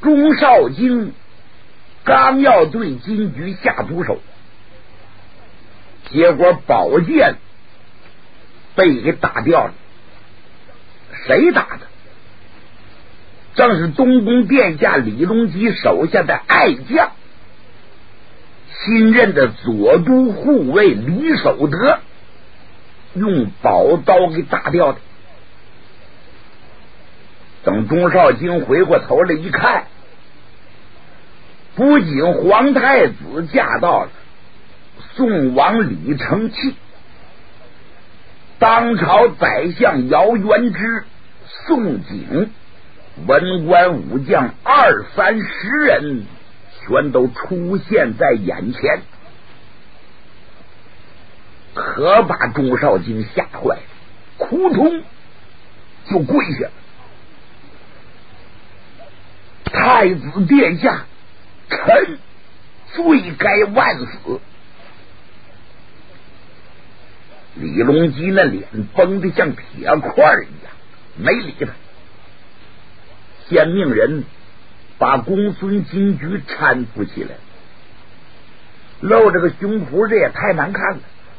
钟少京刚要对金菊下毒手，结果宝剑被给打掉了。谁打的？正是东宫殿下李隆基手下的爱将，新任的左都护卫李守德用宝刀给打掉的。等钟少京回过头来一看，不仅皇太子驾到了，宋王李承器、当朝宰相姚元之、宋璟、文官武将20-30人全都出现在眼前，可把钟少京吓坏了，扑通就跪下了。太子殿下，臣罪该万死。李隆基那脸绷得像铁块一样，没理他，先命人把公孙金菊搀扶起来，露着个胸脯，这也太难看了，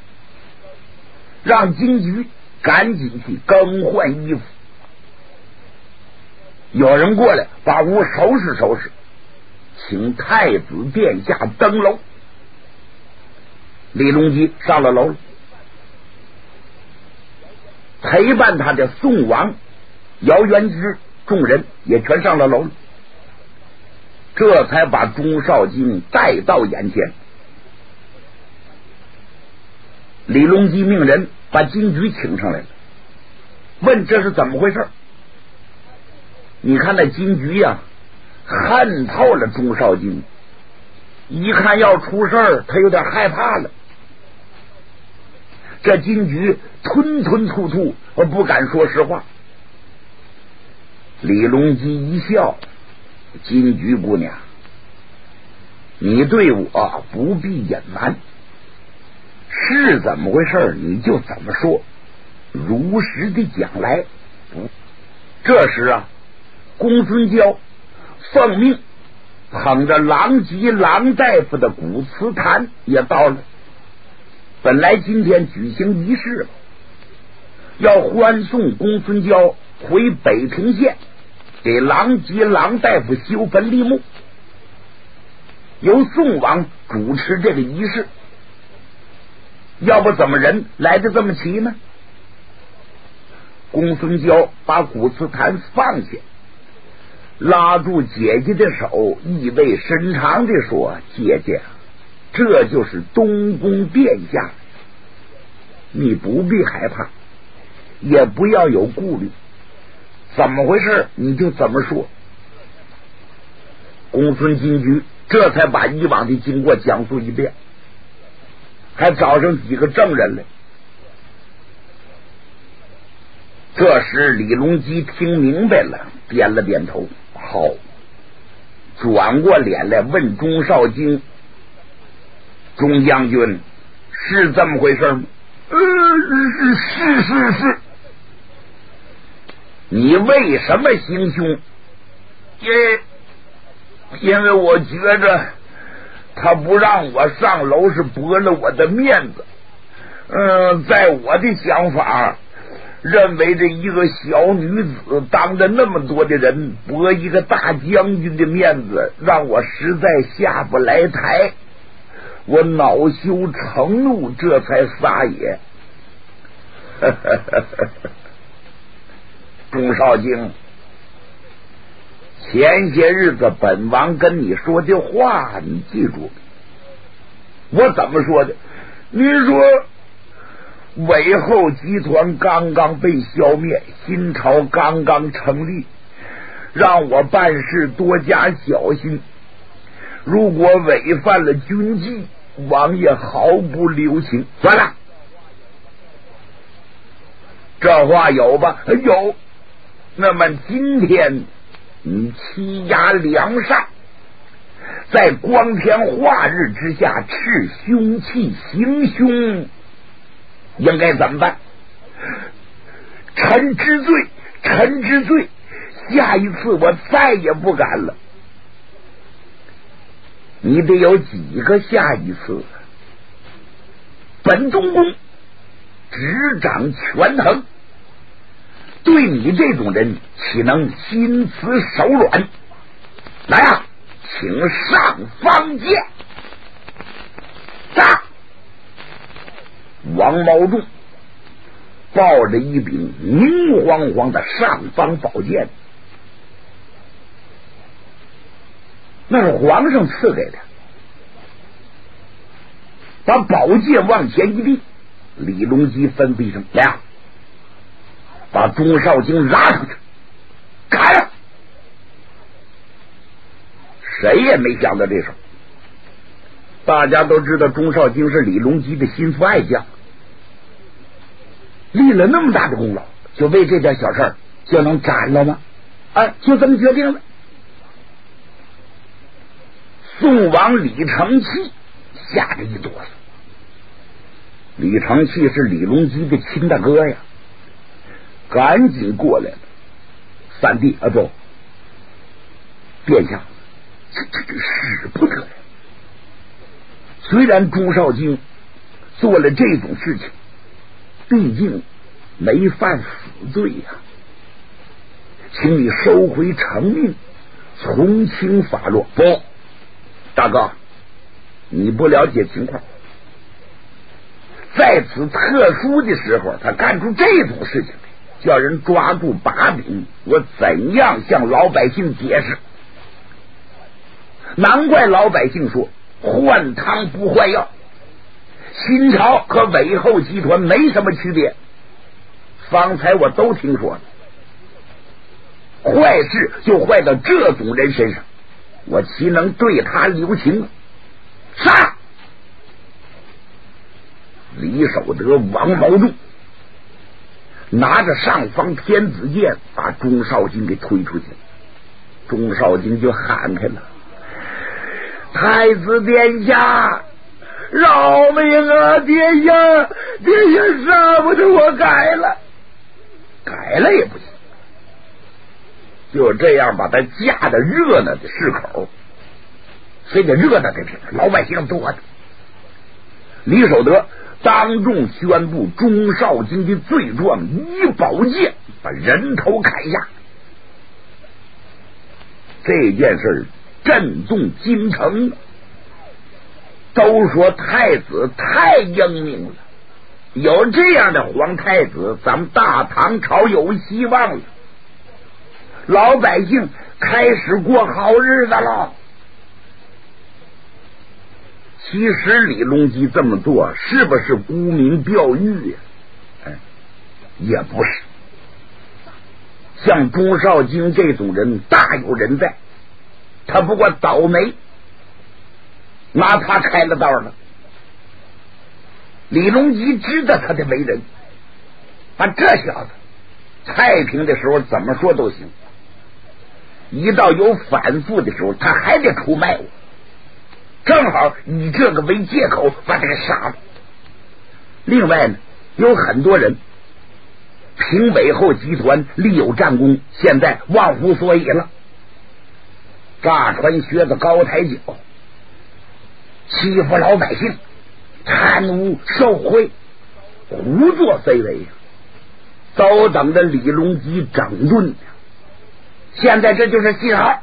让金菊赶紧去更换衣服。有人过来把屋收拾收拾，请太子殿下登楼。李隆基上了楼了，陪伴他的宋王姚元之众人也全上了楼了，这才把钟少京带到眼前。李隆基命人把金菊请上来了，问这是怎么回事。你看那金菊呀，恨透了钟少京，一看要出事儿，他有点害怕了。这金菊吞吞吐吐，不敢说实话。李隆基一笑，金菊姑娘，你对我不必隐瞒，是怎么回事你就怎么说，如实的讲来。这时啊，公孙娇奉命捧着郎吉郎大夫的古瓷坛也到了。本来今天举行仪式，要欢送公孙娇回北平县，给郎吉郎大夫修坟立墓，由宋王主持这个仪式。要不怎么人来的这么齐呢？公孙娇把古瓷坛放下，拉住姐姐的手，意味深长地说：姐姐，这就是东宫殿下，你不必害怕，也不要有顾虑，怎么回事你就怎么说。公孙金菊这才把以往的经过讲述一遍，还找上几个证人来。这时李隆基听明白了，点了点头，好，转过脸来问钟少京：钟将军，是这么回事吗？是。你为什么行凶？因为我觉着他不让我上楼是驳了我的面子。在我的想法，认为这一个小女子当着那么多的人，驳一个大将军的面子，让我实在下不来台。我恼羞成怒，这才撒野。钟少京，前些日子本王跟你说的话你记住？我怎么说的？您说韦后集团刚刚被消灭，新朝刚刚成立，让我办事多加小心，如果违反了军纪，王爷毫不留情。算了，这话有吧？有。那么今天你欺压良善，在光天化日之下持凶器行凶，应该怎么办？臣知罪，下一次我再也不敢了。 你得有几个下一次。本东宫执掌权衡，对你这种人岂能心慈手软？来啊，请上方见。杀！王茂仲抱着一柄明晃晃的尚方宝剑，那是皇上赐给的，把宝剑往前一递，李隆基吩咐一声：“来啊，把钟少京拉上去，砍了！”谁也没想到这事儿。大家都知道钟少京是李隆基的心腹爱将，立了那么大的功劳，就为这点小事儿就能斩了吗？就这么决定了。宋王李承器吓得一哆嗦。李承器是李隆基的亲大哥呀，赶紧过来了。三弟不，殿下，这使不得呀！虽然钟少京做了这种事情，毕竟没犯死罪呀，请你收回成命，从轻发落。不，大哥，你不了解情况，在此特殊的时候，他干出这种事情，叫人抓住把柄，我怎样向老百姓解释？难怪老百姓说换汤不换药，新朝和韦后集团没什么区别。方才我都听说了，坏事就坏到这种人身上，我岂能对他留情？杀！李守德、王茂仲拿着上方天子剑，把钟少京给推出去了。钟少京就喊开了：“太子殿下，饶命啊！殿下杀不得我，改了也不行。”就这样把他架得热闹的市口，非得热闹的地方，老百姓多的。李守德当众宣布钟少京的罪状，以宝剑把人头砍下。这件事震动京城，都说太子太英明了，有这样的皇太子，咱们大唐朝有希望了，老百姓开始过好日子了。其实李隆基这么做是不是沽名钓誉呀？也不是。像钟少京这种人大有人在，他不过倒霉，拿他开了道了。李隆基知道他的为人，把这小子太平的时候怎么说都行，一到有反复的时候他还得出卖我，正好以这个为借口把他给杀了。另外呢，有很多人凭韦后集团立有战功，现在忘乎所以了，炸穿靴子高抬脚，欺负老百姓，贪污受贿，胡作非为，都等着李隆基整顿。现在这就是信号，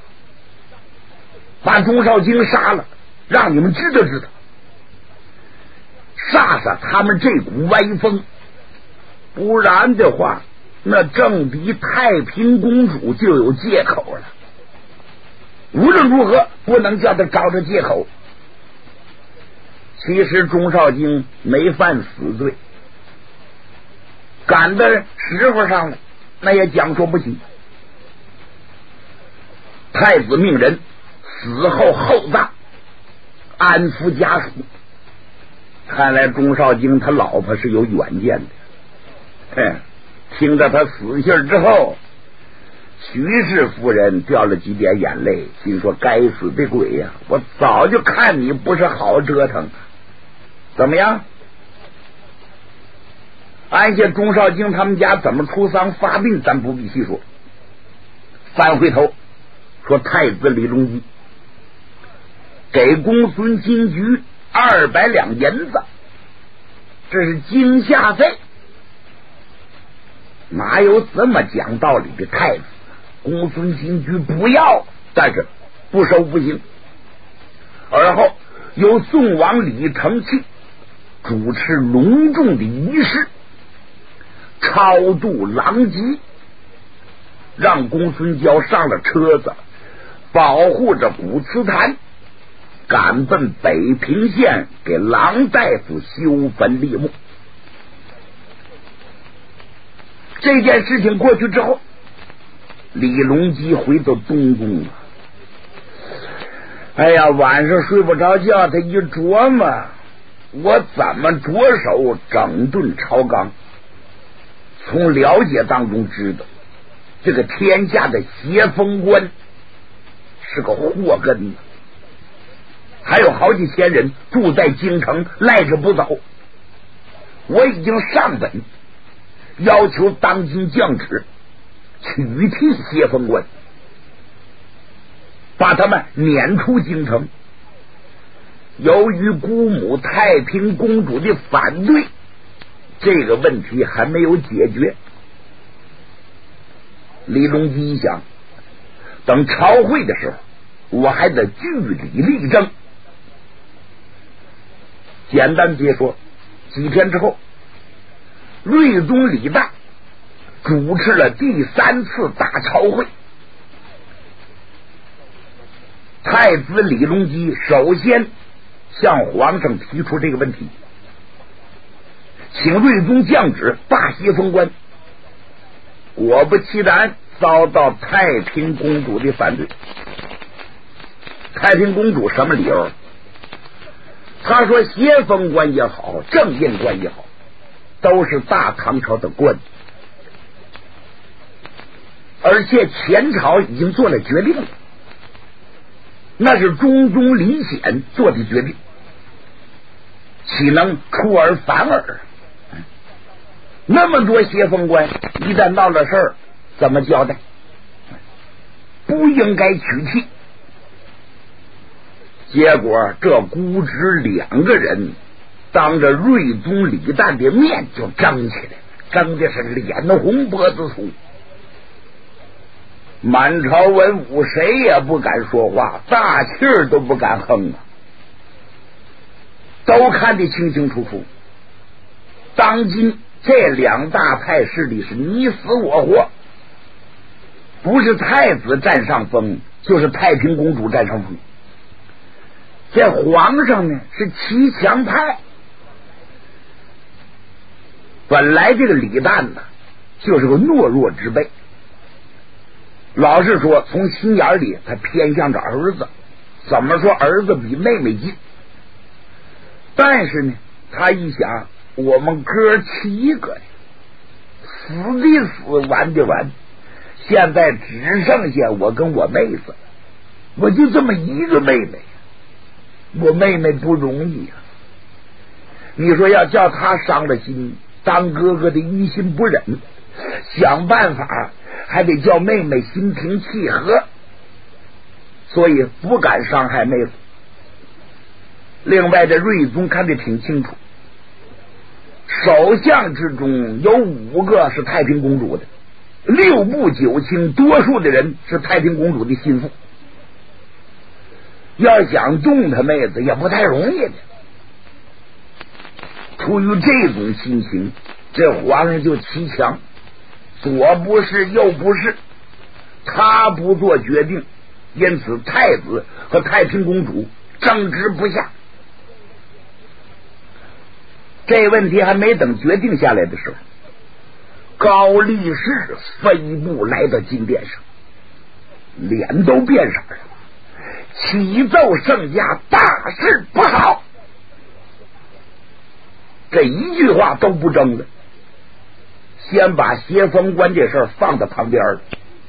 把钟少京杀了，让你们知道知道，杀杀他们这股歪风。不然的话，那政敌太平公主就有借口了。无论如何不能叫他找着借口。其实钟少京没犯死罪，赶到时候上了，那也讲说不行。太子命人死后厚葬，安抚家属。看来钟少京他老婆是有远见的。听着他死信之后，徐氏夫人掉了几点眼泪，心说该死的鬼呀，我早就看你不是好折腾。怎么样？按下钟少京他们家怎么出丧发病咱不必细说，翻回头说太子李隆基给公孙金菊200两银子，这是惊吓费。哪有这么讲道理的太子？公孙金菊不要，但是不收不行。而后又送往李承器主持隆重的仪式，超度狼藉，让公孙娇上了车子，保护着古祠坛，赶奔北平县给郎大夫修坟立墓。这件事情过去之后，李隆基回到东宫了。哎呀，晚上睡不着觉，他一琢磨，我怎么着手整顿朝纲？从了解当中知道，这个天下的邪风官是个祸根，还有好几千人住在京城赖着不走。我已经上本要求当今将旨取缔邪风官，把他们撵出京城。由于姑母太平公主的反对，这个问题还没有解决。李隆基一想，等朝会的时候，我还得据理力争。简单接说，几天之后，睿宗李旦主持了第3次大朝会。太子李隆基首先向皇上提出这个问题，请睿宗降旨罢邪风官。果不其然，遭到太平公主的反对。太平公主什么理由？她说邪风官也好，正印官也好，都是大唐朝的官，而且前朝已经做了决定了，那是中宗李显做的决定，岂能出尔反尔？那么多邪风官一旦闹了事儿，怎么交代？不应该取缔。结果这姑侄2个人当着睿宗李旦的面就争起来了，争的是脸红脖子粗。满朝文武谁也不敢说话，大气儿都不敢哼啊，都看得清清楚楚。当今这2大派势力是你死我活，不是太子占上风，就是太平公主占上风。这皇上呢是骑墙派。本来这个李旦呢就是个懦弱之辈，老实说从心眼里他偏向着儿子，怎么说儿子比妹妹近。但是呢他一想，我们哥7个死的死，玩的玩，现在只剩下我跟我妹子，我就这么一个妹妹，我妹妹不容易啊。你说要叫他伤了心，当哥哥的于心不忍，想办法还得叫妹妹心平气和，所以不敢伤害妹子。另外这睿宗看得挺清楚，首相之中有5个是太平公主的，6部9卿，多数的人是太平公主的心腹，要想动他妹子也不太容易的。出于这种心情，这皇上就骑墙，左不是右不是，他不做决定，因此太子和太平公主争执不下。这问题还没等决定下来的时候，高力士飞步来到金殿上，脸都变色了，启奏圣驾，大事不好。这一句话都不争了，先把邪风官这事儿放到旁边了。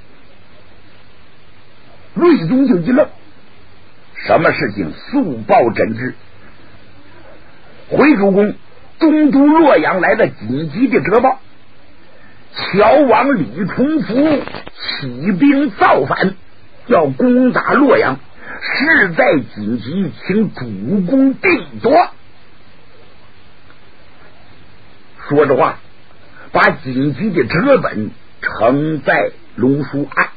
睿宗就一愣，什么事情速报诊治。回主公，中都洛阳来了紧急的折报，乔王李重福起兵造反，要攻打洛阳， 势在紧急，请主公定夺。说着话，把紧急的折本呈在龙书案。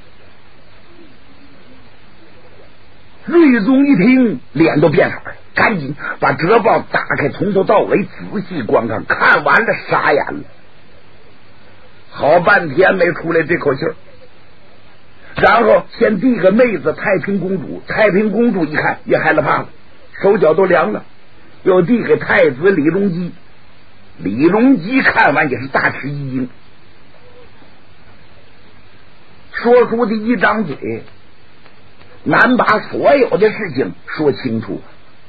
睿宗一听，脸都变色了，赶紧把折报打开，从头到尾仔细观看，看完了傻眼了，好半天没出来这口气儿。然后先递个妹子太平公主，太平公主一看也害了怕了，手脚都凉了，又递给太子李隆基。李隆基看完也是大吃一惊，说出的一张嘴难把所有的事情说清楚。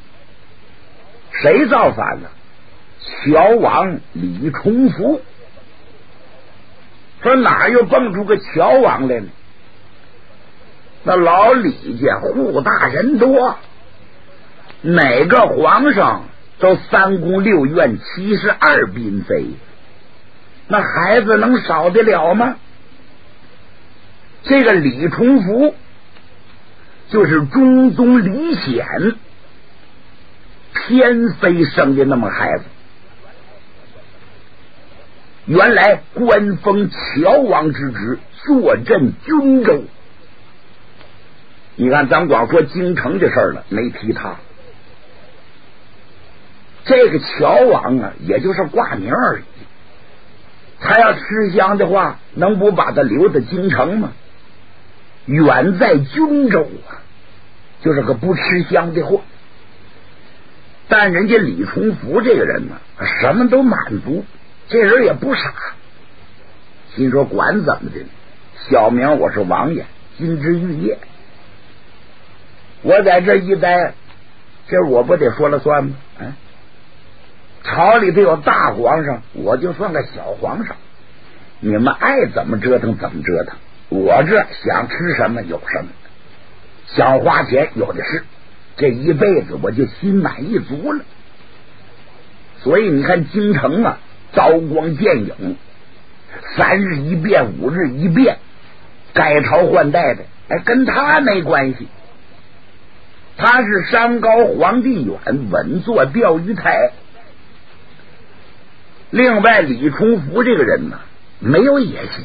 谁造反了？乔王李重福。说哪又蹦出个乔王来了？那老李家户大人多，哪个皇上都3宫6院72嫔妃，那孩子能少得了吗？这个李重福就是中宗李显偏妃生的那么孩子，原来官封乔王之职，坐镇军州。你看咱光说京城的事儿了，没提他。这个乔王啊，也就是挂名而已。他要吃香的话，能不把他留在京城吗？远在军州啊，就是个不吃香的货。但人家李重福这个人呢，什么都满足，这人也不傻，心说管怎么的，小名我是王爷，金枝玉叶，我在这一待，这我不得说了算吗？朝里头有大皇上，我就算个小皇上，你们爱怎么折腾怎么折腾，我这想吃什么有什么，想花钱有的是，这一辈子我就心满意足了。所以你看京城啊，刀光剑影，3日一变5日一变，改朝换代的，跟他没关系。他是山高皇帝远，稳坐钓鱼台。另外李重福这个人呢，没有野心，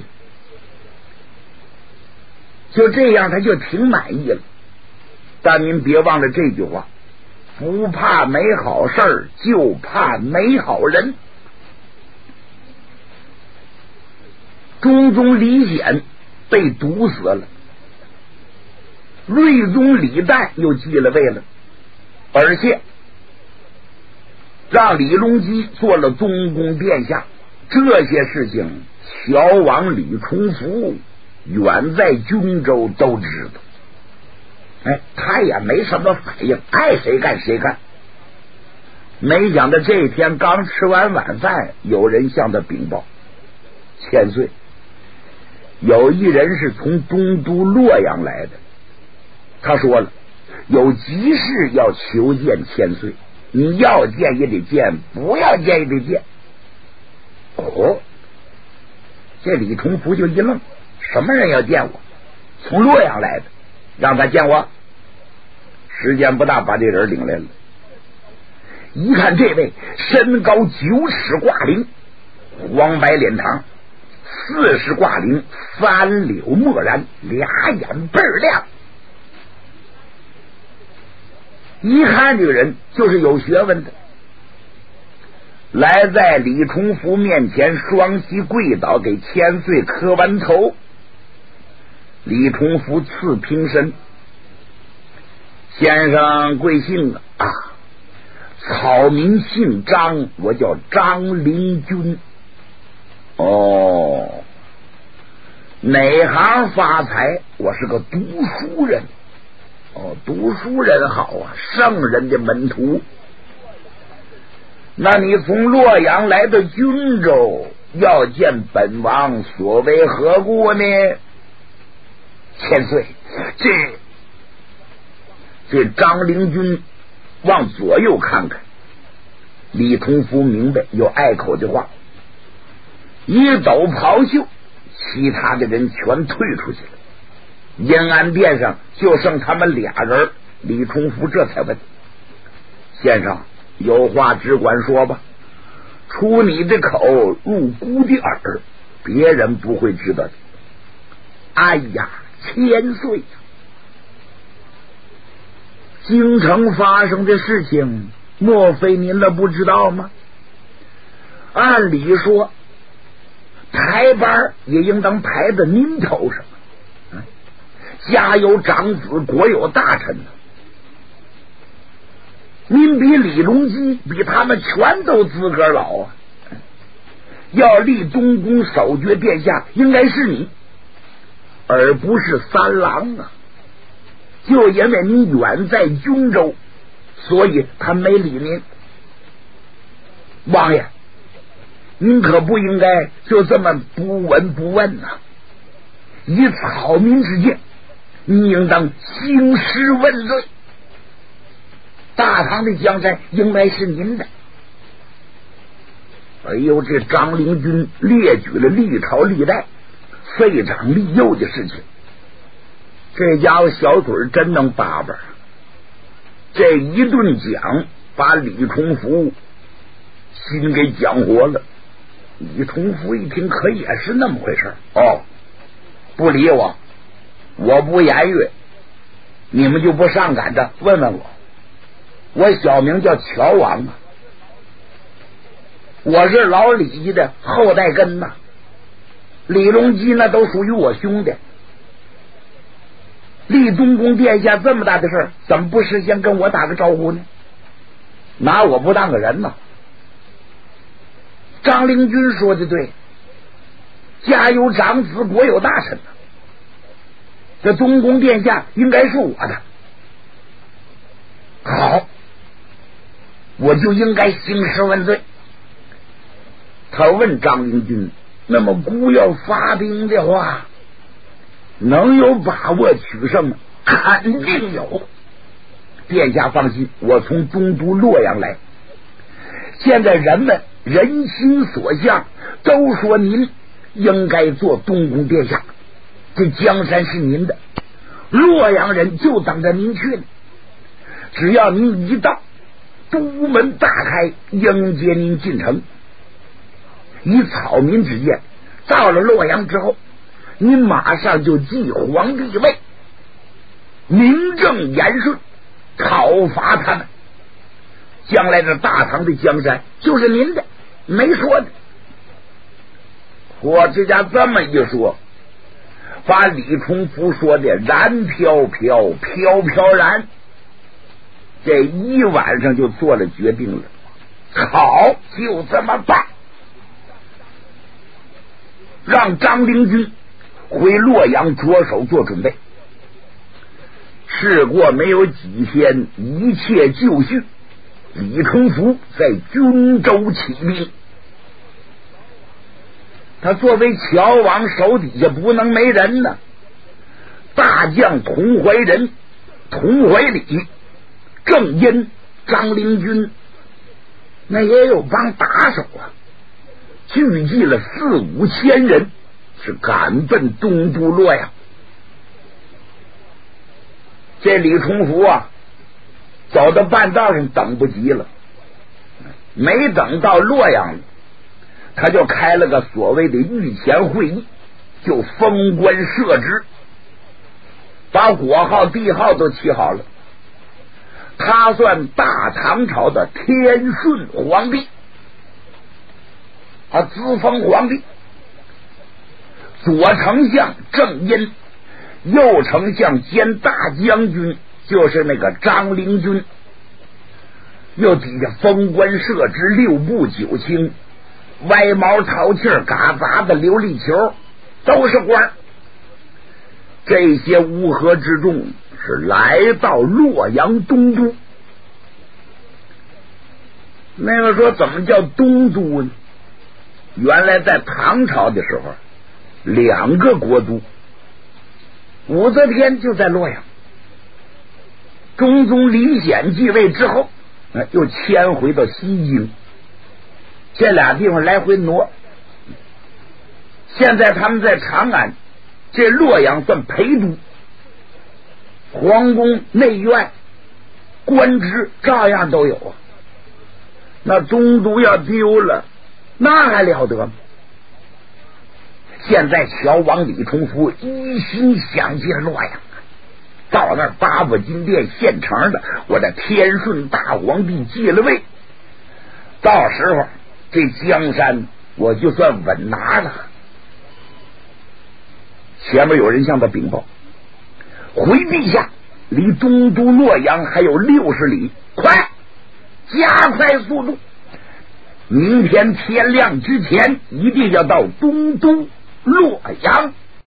就这样他就挺满意了。但您别忘了这句话，不怕没好事，就怕没好人。中宗李显被毒死了，睿宗李旦又继了位了，而且让李隆基做了中宫殿下。这些事情乔王李重福远在军州都知道，他也没什么反应，爱谁干谁干。没想到这天刚吃完晚饭，有人向他禀报，千岁，有一人是从中都洛阳来的，他说了，有急事要求见千岁，你要见也得见，不要见也得见。这李重福就一愣，什么人要见我？从洛阳来的，让他见我。时间不大，把这人领来了。一看这位身高9尺挂翎，黄白脸膛，40挂翎，3绺墨然，俩眼倍儿亮。一看这个人就是有学问的，来在李重福面前，双膝跪倒，给千岁磕完头。李重福赐平身，先生贵姓啊？草民姓张，我叫张灵君。哪行发财？我是个读书人。读书人好啊，圣人的门徒。那你从洛阳来到军州，要见本王，所为何故呢？千岁，这张灵君往左右看看，李重福明白有碍口的话，一抖袍袖，其他的人全退出去了。 阴安殿上就剩他们俩人，李重福这才问：先生，有话只管说吧，出你的口入孤的耳，别人不会知道的。哎呀，千岁呀！京城发生的事情，莫非您了不知道吗？按理说排班也应当排在您头上，家有长子，国有大臣呢。您比李隆基比他们全都资格老啊！要立东宫守爵殿下，应该是你，而不是三郎啊！就因为你远在荆州，所以他没理您。王爷，您可不应该就这么不闻不问呐！以草民之见，你应当兴师问罪。大唐的江山应该是您的。哎呦，这张灵均列举了历朝历代废长立幼的事情，这家伙小嘴真能叭叭，这一顿讲把李重福心给讲活了。李重福一听，可也是那么回事哦，不理我，我不言语，你们就不上赶着问问我。我小名叫乔王啊，我是老李家的后代根呐，李隆基那都属于我兄弟。立东宫殿下这么大的事儿，怎么不事先跟我打个招呼呢？拿我不当个人呢？张灵均说的对，家有长子，国有大臣，这东宫殿下应该是我的。好，我就应该兴师问罪。他问张灵均，那么孤要发兵的话，能有把握取胜吗？肯定有。殿下放心，我从东都洛阳来，现在人们人心所向，都说您应该做东宫殿下，这江山是您的，洛阳人就等着您去呢。只要您一到，都门大开，迎接您进城。以草民之见，到了洛阳之后，您马上就继皇帝位，名正言顺讨伐他们，将来这大唐的江山就是您的，没说的。我这家这么一说，把李重福说的然飘飘，飘飘然，这一晚上就做了决定了。好，就这么办，让张灵均回洛阳着手做准备。事过没有几天，一切就绪，李重福在军州起兵。他作为乔王，手底下不能没人呢。大将佟怀仁、佟怀礼、郑殷、张灵均，那也有帮打手啊，聚集了4-5千人，是赶奔东都洛阳。这李重福啊，走到半道上等不及了，没等到洛阳，他就开了个所谓的御前会议，就封官设职，把国号帝号都起好了。他算大唐朝的天顺皇帝，他自封皇帝。左丞相郑殷，右丞相兼大将军就是那个张灵均，又底下封官设职6部9卿，歪毛淘气嘎杂的琉璃球，都是官。这些乌合之众是来到洛阳东都。那个说怎么叫东都呢？原来在唐朝的时候，2个国都，武则天就在洛阳，中宗李显继位之后，又迁回到西京，这俩地方来回挪。现在他们在长安，这洛阳算陪都， 皇宫内院官职照样都有啊。那中都要丢了，那还了得吗？现在乔王李重福一心想进洛阳，到那儿八宝金殿现成的，我的天顺大皇帝继了位，到时候这江山我就算稳拿了。前面有人向他禀报，回陛下，离中都洛阳还有60里，快加快速度，明天天亮之前一定要到东都洛阳。